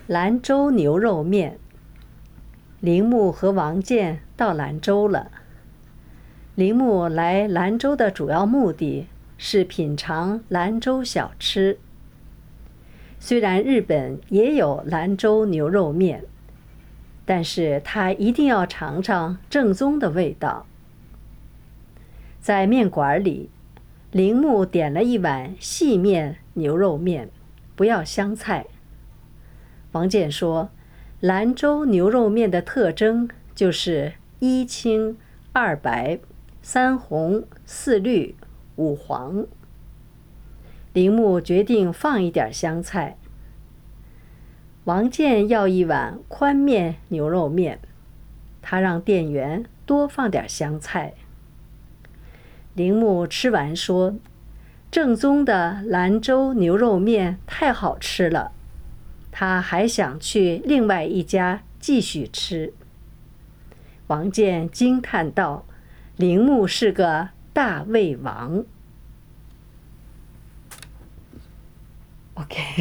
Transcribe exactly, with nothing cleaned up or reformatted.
兰州牛肉面。铃木和王建到兰州了。铃木来兰州的主要目的是品尝兰州小吃。虽然日本也有兰州牛肉面，但是他一定要尝尝正宗的味道。在面馆里，铃木点了一碗细面牛肉面，不要香菜。王建说，兰州牛肉面的特征就是一青二白三红四绿五黄。铃木决定放一点香菜。王建要一碗宽面牛肉面，他让店员多放点香菜。铃木吃完说，正宗的兰州牛肉面太好吃了，他还想去另外一家继续吃。王建惊叹道，铃木是个大胃王。OK